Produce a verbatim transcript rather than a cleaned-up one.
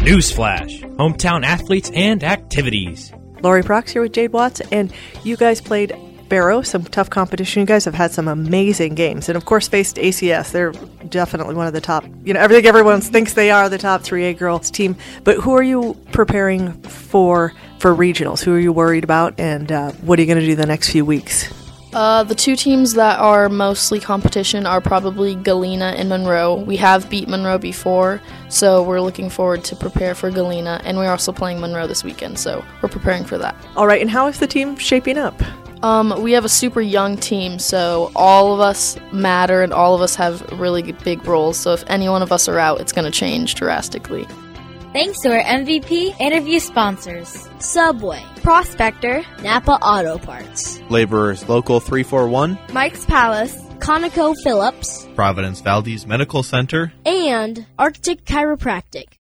Newsflash, hometown athletes and activities. Lori Prox here with Jade Watts, and you guys played Barrow, some tough competition. You guys have had some amazing games, and of course faced A C S. They're definitely one of the top, you know, I think everyone thinks they are the top three A girls team. But who are you preparing for for regionals? Who are you worried about, and uh, what are you going to do the next few weeks? Uh, the two teams that are mostly competition are probably Galena and Monroe. We have beat Monroe before, so we're looking forward to prepare for Galena, and we're also playing Monroe this weekend, so we're preparing for that. All right, and how is the team shaping up? Um, we have a super young team, so all of us matter and all of us have really big roles, so if any one of us are out, it's going to change drastically. Thanks to our M V P interview sponsors: Subway, Prospector, Napa Auto Parts, Laborers Local three forty-one, Mike's Palace, ConocoPhillips, Providence Valdez Medical Center, and Arctic Chiropractic.